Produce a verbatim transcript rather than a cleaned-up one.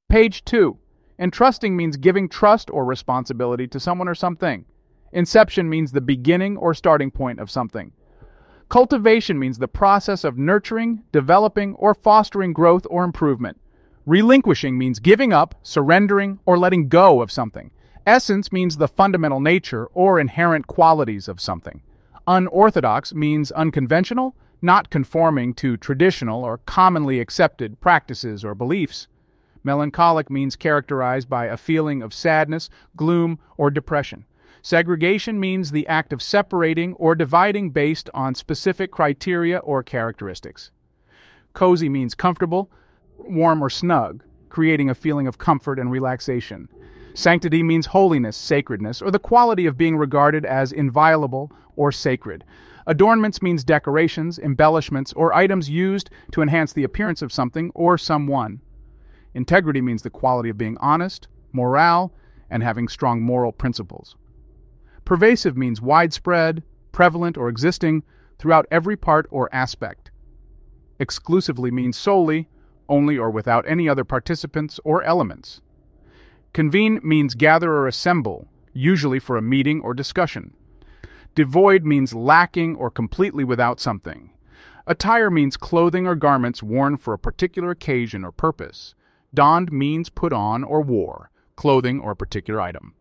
Page two. Entrusting means giving trust or responsibility to someone or something. Inception means the beginning or starting point of something. Cultivation means the process of nurturing, developing, or fostering growth or improvement. Relinquishing means giving up, surrendering, or letting go of something. Essence means the fundamental nature or inherent qualities of something. Unorthodox means unconventional, not conforming to traditional or commonly accepted practices or beliefs. Melancholic means characterized by a feeling of sadness, gloom, or depression. Segregation means the act of separating or dividing based on specific criteria or characteristics. Cozy means comfortable, warm, or snug, creating a feeling of comfort and relaxation. Sanctity means holiness, sacredness, or the quality of being regarded as inviolable or sacred. Adornments means decorations, embellishments, or items used to enhance the appearance of something or someone. Integrity means the quality of being honest, morale, and having strong moral principles. Pervasive means widespread, prevalent, or existing throughout every part or aspect. Exclusively means solely, only, or without any other participants or elements. Convene means gather or assemble, usually for a meeting or discussion. Devoid means lacking or completely without something. Attire means clothing or garments worn for a particular occasion or purpose. Donned means put on or wore, clothing or a particular item.